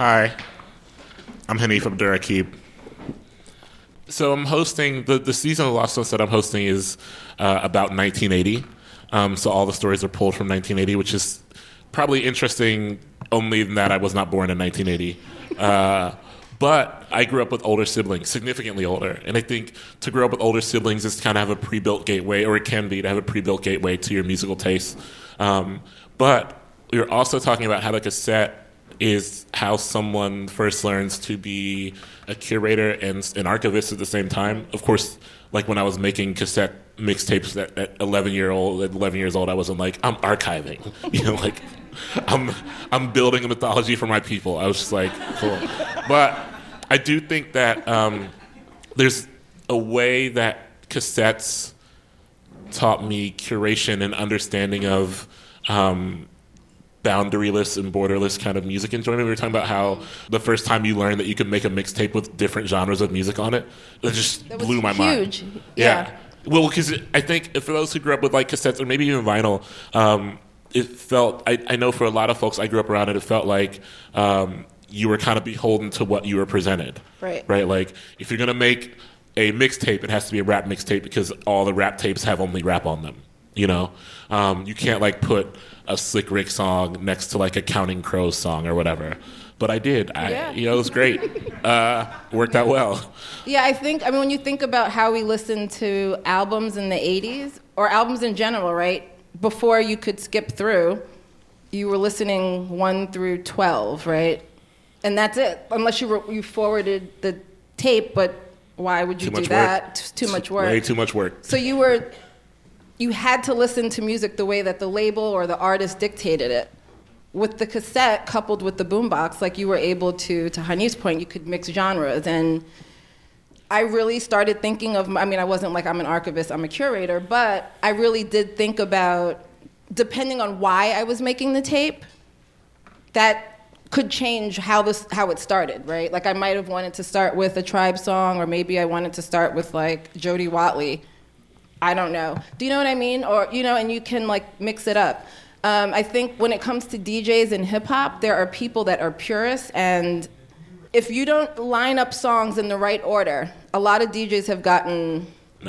Hi, I'm Hanif Abdurraqib. So I'm hosting, the season of Lost Sunset I'm hosting is about 1980. So all the stories are pulled from 1980, which is probably interesting only in that I was not born in 1980. But I grew up with older siblings, significantly older. And I think to grow up with older siblings is to kind of have a pre-built gateway, or it can be to have a pre-built gateway to your musical taste. But we were also talking about how the cassette is how someone first learns to be a curator and an archivist at the same time. Of course, like when I was making cassette mixtapes at 11 years old, I wasn't like, I'm archiving. Like I'm building a mythology for my people. I was just like, cool. But I do think that there's a way that cassettes taught me curation and understanding of boundaryless and borderless kind of music enjoyment. We were talking about how the first time you learned that you could make a mixtape with different genres of music on it, it just blew my mind. Huge. Yeah. Well, because I think for those who grew up with like cassettes or maybe even vinyl, it felt, I know for a lot of folks I grew up around it, it felt like you were kind of beholden to what you were presented. Right. Like if you're going to make a mixtape, it has to be a rap mixtape because all the rap tapes have only rap on them. You can't like put a Slick Rick song next to like a Counting Crows song or whatever. But I did. It was great. Worked out well. Yeah, I mean, when you think about how we listened to albums in the 80s, or albums in general, right? Before you could skip through, you were listening 1 through 12, right? And that's it. Unless you forwarded the tape, but why would you do that? Too much work. Way too much work. So you had to listen to music the way that the label or the artist dictated it. With the cassette coupled with the boombox, like you were able to Hanif's point, you could mix genres. And I really started thinking of, I wasn't like I'm an archivist, I'm a curator, but I really did think about, depending on why I was making the tape, that could change how it started, right? Like I might have wanted to start with a Tribe song, or maybe I wanted to start with like Jody Watley. I don't know. Do you know what I mean? Or, and you can like mix it up. I think when it comes to DJs and hip hop, there are people that are purists, and if you don't line up songs in the right order, a lot of DJs have gotten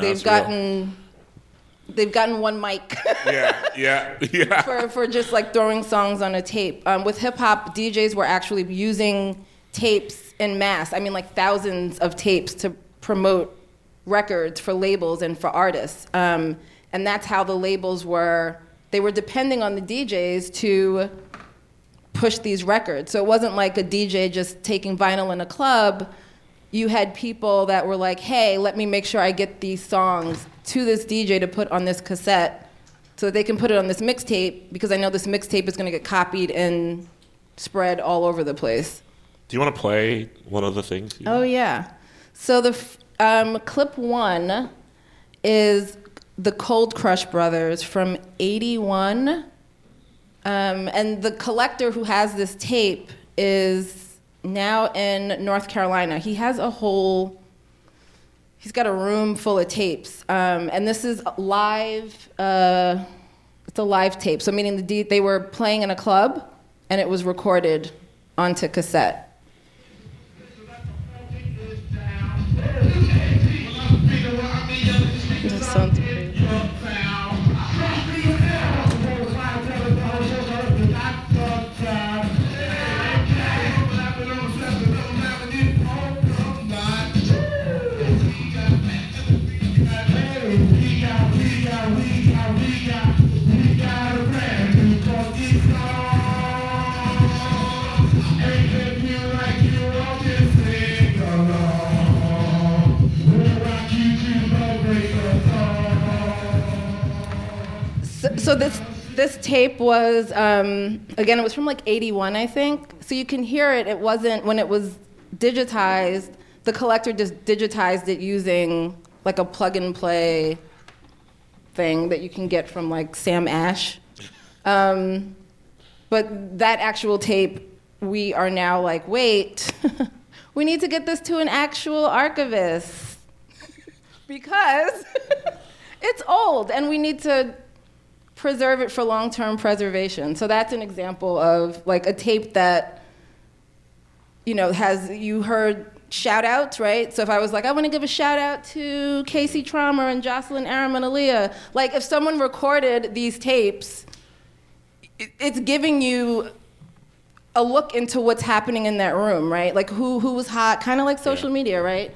one mic. Yeah. for just like throwing songs on a tape. With hip hop, DJs were actually using tapes en masse. Like thousands of tapes to promote records for labels and for artists. And that's how the labels were depending on the DJs to push these records. So it wasn't like a DJ just taking vinyl in a club. You had people that were like, hey, let me make sure I get these songs to this DJ to put on this cassette so that they can put it on this mixtape, because I know this mixtape is going to get copied and spread all over the place. Do you want to play one of the things? Oh, yeah. So the clip 1 is the Cold Crush Brothers from 81. And the collector who has this tape is now in North Carolina. He's got a room full of tapes. And this is live, it's a live tape. So meaning they were playing in a club and it was recorded onto cassette. That sounds great. So this tape was, again, it was from like 81, I think. So you can hear it. It wasn't, when it was digitized, the collector just digitized it using like a plug-and-play thing that you can get from like Sam Ash. But that actual tape, we are now like, wait, we need to get this to an actual archivist because it's old and we need to preserve it for long-term preservation. So that's an example of like a tape that you heard shout outs, right? So if I was like, I want to give a shout out to Casey Traumer and Jocelyn Aram and Aaliyah, like if someone recorded these tapes, it's giving you a look into what's happening in that room, right? Like who was hot, kind of like social media, right?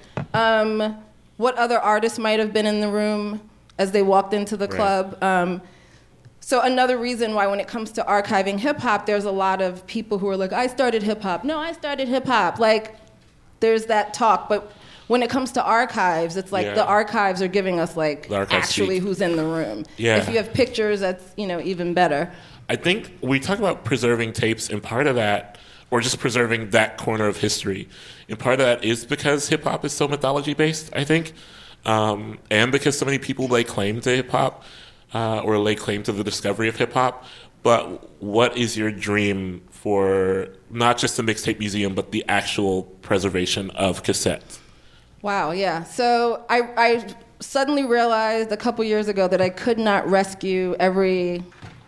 What other artists might have been in the room as they walked into the club. So another reason why when it comes to archiving hip-hop, there's a lot of people who are like, I started hip-hop. No, I started hip-hop. Like, there's that talk. But when it comes to archives, it's like the archives are giving us, like, actually who's in the room. Yeah. If you have pictures, that's, even better. I think we talk about preserving tapes, and part of that, or just preserving that corner of history, and part of that is because hip-hop is so mythology-based, I think, and because so many people lay claim to hip-hop, or lay claim to the discovery of hip-hop. But what is your dream for not just the mixtape museum, but the actual preservation of cassettes? Wow, yeah. So I suddenly realized a couple years ago that I could not rescue every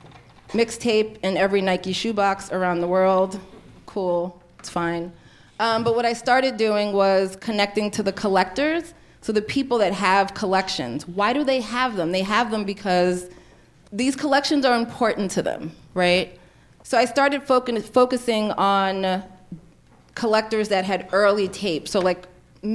mixtape and every Nike shoebox around the world. Cool, it's fine. But what I started doing was connecting to the collectors. So the people that have collections, why do they have them? They have them because these collections are important to them, right? So I started focusing on collectors that had early tapes, so like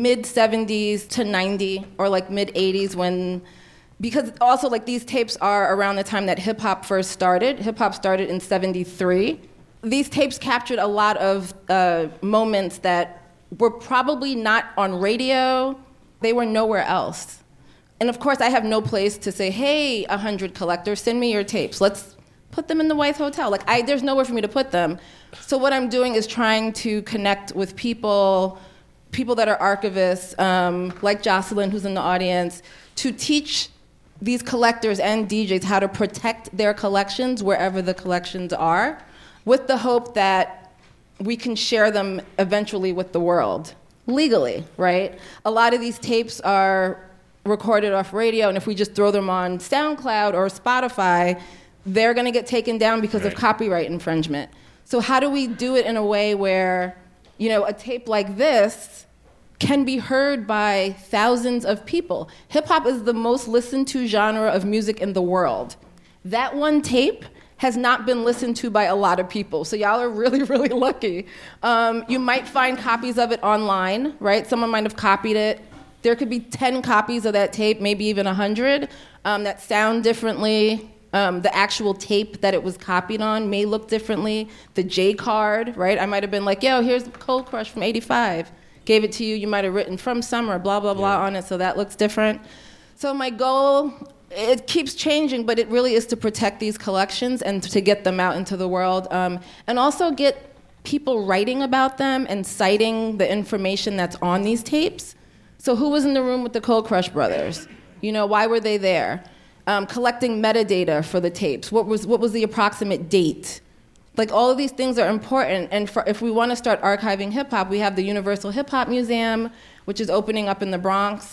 mid-70s to 90, or like mid-80s because also like these tapes are around the time that hip-hop first started. Hip-hop started in 73. These tapes captured a lot of moments that were probably not on radio. They were nowhere else. And of course, I have no place to say, hey, 100 collectors, send me your tapes. Let's put them in the White Hotel. Like, there's nowhere for me to put them. So what I'm doing is trying to connect with people that are archivists, like Jocelyn, who's in the audience, to teach these collectors and DJs how to protect their collections wherever the collections are, with the hope that we can share them eventually with the world. Legally, right? A lot of these tapes are recorded off radio, and if we just throw them on SoundCloud or Spotify, they're going to get taken down because of copyright infringement. So how do we do it in a way where, a tape like this can be heard by thousands of people? Hip-hop is the most listened to genre of music in the world. That one tape has not been listened to by a lot of people. So y'all are really, really lucky. You might find copies of it online, right? Someone might have copied it. There could be 10 copies of that tape, maybe even 100, that sound differently. The actual tape that it was copied on may look differently. The J card, right? I might have been like, yo, here's Cold Crush from 85. Gave it to you. You might have written From Summer, blah, blah, blah on it, so that looks different. So my goal, it keeps changing, but it really is to protect these collections and to get them out into the world, and also get people writing about them and citing the information that's on these tapes. So who was in the room with the Cold Crush brothers? Why were they there? Collecting metadata for the tapes. What was the approximate date? Like, all of these things are important. And if we want to start archiving hip-hop, we have the Universal Hip Hop Museum, which is opening up in the Bronx.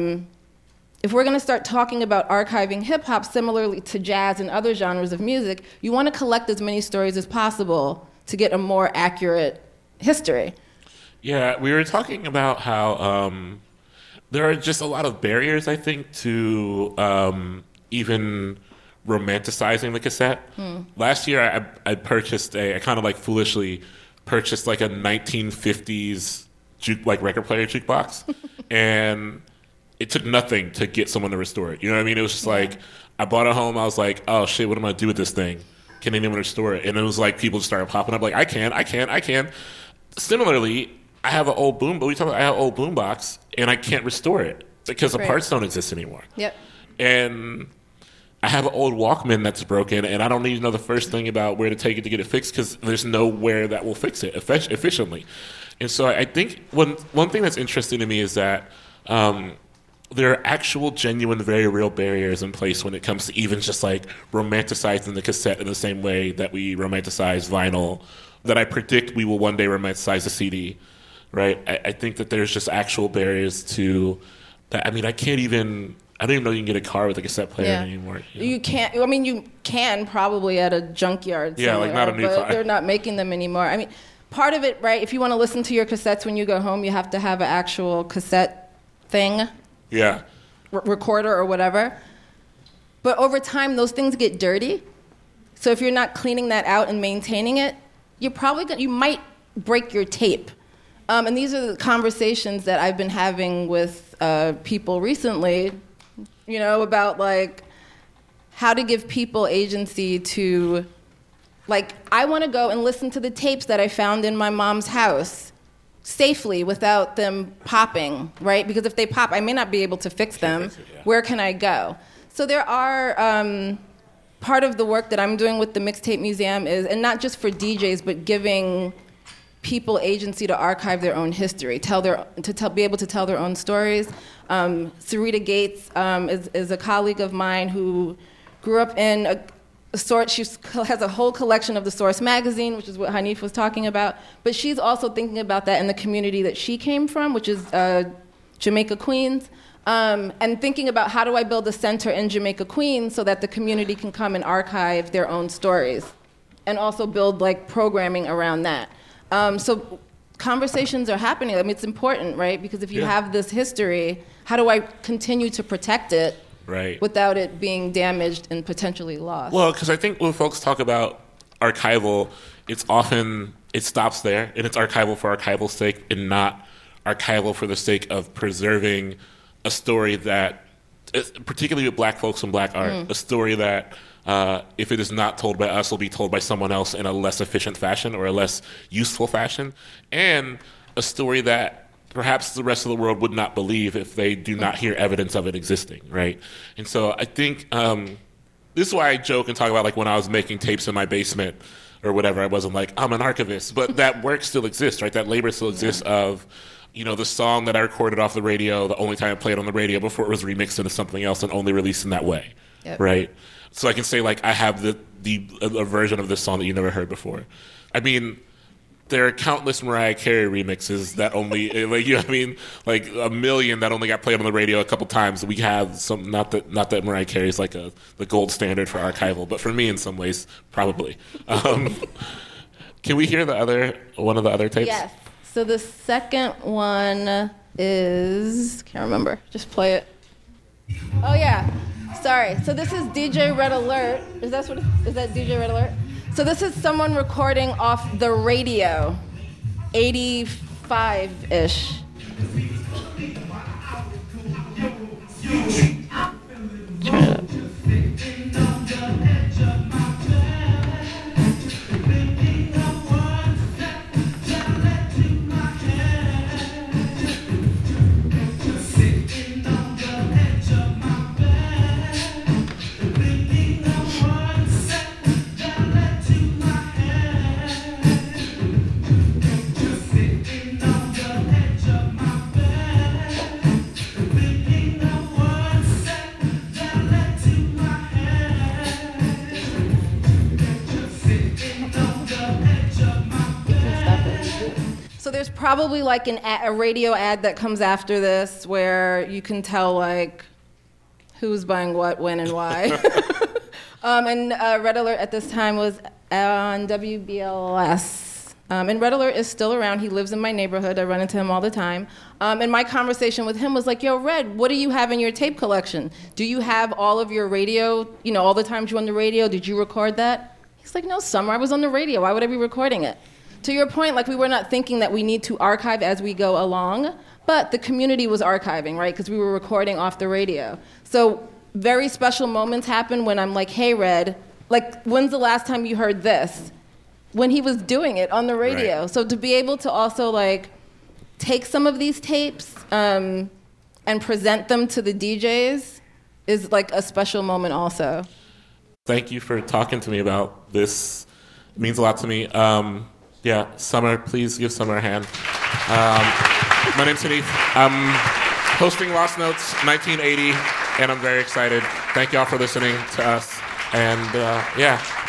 If we're going to start talking about archiving hip-hop similarly to jazz and other genres of music, you want to collect as many stories as possible to get a more accurate history. Yeah, we were talking about how there are just a lot of barriers, I think, to even romanticizing the cassette. Last year, I purchased I kind of like foolishly purchased like a 1950s record player jukebox, and it took nothing to get someone to restore it. You know what I mean? It was just like, I bought it home, I was like, oh shit, what am I gonna do with this thing? Can anyone restore it? And it was like, people just started popping up like, I can. Similarly, I have an old I have an old boombox, and I can't restore it because the parts don't exist anymore. Yep. And I have an old Walkman that's broken, and I don't need to know the first thing about where to take it to get it fixed because there's nowhere that will fix it efficiently. And so I think one thing that's interesting to me is that there are actual, genuine, very real barriers in place when it comes to even just like romanticizing the cassette in the same way that we romanticize vinyl, that I predict we will one day romanticize the CD, right? I think that there's just actual barriers to that. I mean, I don't even know you can get a car with a cassette player anymore. You can't. I mean, you can probably at a junkyard somewhere, like not a new car. They're not making them anymore. I mean, part of it, right, if you want to listen to your cassettes when you go home, you have to have an actual cassette thing. Yeah. Recorder or whatever. But over time, those things get dirty. So if you're not cleaning that out and maintaining it, you might break your tape. And these are the conversations that I've been having with people recently, about like how to give people agency to, like, I want to go and listen to the tapes that I found in my mom's house safely without them popping, right? Because if they pop, I may not be able to fix them. Where can I go? So there are, part of the work that I'm doing with the Mixtape Museum is, and not just for DJs, but giving people agency to archive their own history, be able to tell their own stories. Sarita Gates is a colleague of mine who grew up in she has a whole collection of the Source magazine, which is what Hanif was talking about, but she's also thinking about that in the community that she came from, which is Jamaica, Queens, and thinking about how do I build a center in Jamaica, Queens so that the community can come and archive their own stories and also build like programming around that. So conversations are happening. I mean, it's important, right? Because if you have this history, how do I continue to protect it without it being damaged and potentially lost? Well, because I think when folks talk about archival, it stops there, and it's archival for archival's sake and not archival for the sake of preserving a story that, particularly with black folks and black art, a story that if it is not told by us, will be told by someone else in a less efficient fashion or a less useful fashion, and a story that perhaps the rest of the world would not believe if they do not hear evidence of it existing, right? And so I think this is why I joke and talk about like when I was making tapes in my basement or whatever, I wasn't like, I'm an archivist, but that work still exists, right? That labor still exists of, the song that I recorded off the radio, the only time I played on the radio before it was remixed into something else and only released in that way, right? So I can say, like, I have a version of this song that you never heard before. I mean, there are countless Mariah Carey remixes that only, like a million that only got played on the radio a couple times. We have some, not that Mariah Carey is like the gold standard for archival, but for me, in some ways, probably. Can we hear one of the other tapes? Yes. So the second one is, can't remember. Just play it. Oh yeah. Sorry. So this is DJ Red Alert. Is that DJ Red Alert? So this is someone recording off the radio, 85-ish. Turn it up. So there's probably like a radio ad that comes after this where you can tell like who's buying what, when, and why. And Red Alert at this time was on WBLS. And Red Alert is still around. He lives in my neighborhood. I run into him all the time. And my conversation with him was like, yo, Red, what do you have in your tape collection? Do you have all of your radio, all the times you were on the radio? Did you record that? He's like, no, Summer, I was on the radio. Why would I be recording it? To your point, like we were not thinking that we need to archive as we go along, but the community was archiving, right? Because we were recording off the radio. So very special moments happen when I'm like, hey, Red, like when's the last time you heard this? When he was doing it on the radio. Right. So to be able to also like take some of these tapes and present them to the DJs is like a special moment also. Thank you for talking to me about this. It means a lot to me. Summer, please give Summer a hand. My name's Hanif. I'm hosting Lost Notes 1980, and I'm very excited. Thank y'all for listening to us. And